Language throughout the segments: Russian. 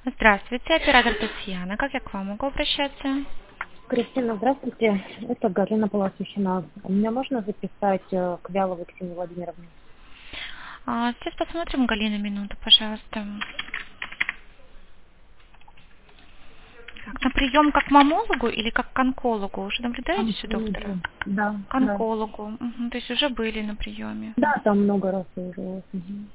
Здравствуйте, оператор Татьяна. Как я к вам могу обращаться? Кристина, здравствуйте. Это Галина Полосухина. Меня можно записать к Вяловой Ксении Владимировне? Сейчас посмотрим, Галина, минуту, пожалуйста. Так, на прием как к мамологу или как к онкологу? Уже наблюдаетесь у доктора? Да, К да. онкологу. Мгм, то есть уже были на приеме. Да, там много раз уже. Мгм.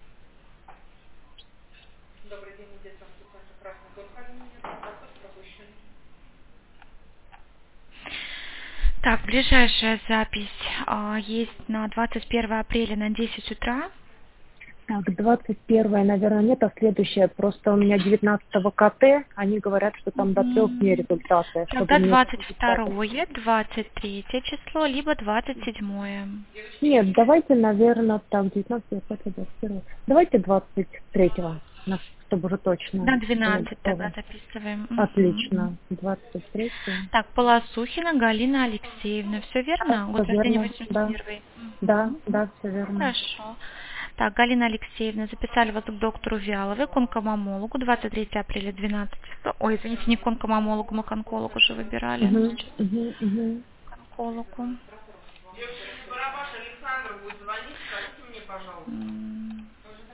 Так, ближайшая запись есть на 21 апреля на 10 утра. Так, 21-е, наверное, нет, а следующее. Просто у меня 19-го КТ. Они говорят, что там до 3 дней Мгм. результаты, чтобы Тогда мне 22-е, 23 число, либо 27-е. Нет, давайте, наверное, так, 19 21. Давайте 23-го, чтобы уже точно На было 12 тогда готово. записываем. Мгм. Отлично. 23-го. Так, Полосухина Галина Алексеевна. Все Да, верно? все Год рождения верно. Да, 81. да, Мгм. да, все верно. Хорошо. Так, Галина Алексеевна, записали вас к доктору Вяловой, к онкомамологу, 23 апреля 12 часов. Ой, извините, не к онкомамологу, мы к онкологу уже выбирали. Угу, Сейчас угу, угу. к онкологу. М,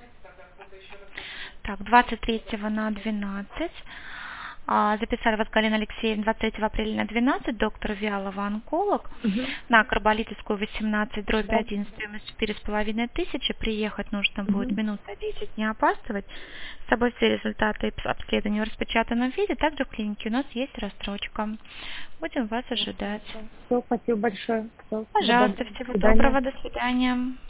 Так, 23 на 12. Записали вас, Галина Алексеевна, 23 апреля на 12, доктор Вялова, онколог, Угу. на Карболитовскую 18, дробь Да. 1, стоимость 4500. Приехать нужно будет Угу. минута 10, не опаздывать. С собой все результаты обследования в распечатанном виде. Также в клинике у нас есть рассрочка. Будем вас ожидать. Все, спасибо большое. Все, всего Пожалуйста, доброго. До всего свидания. доброго, до свидания.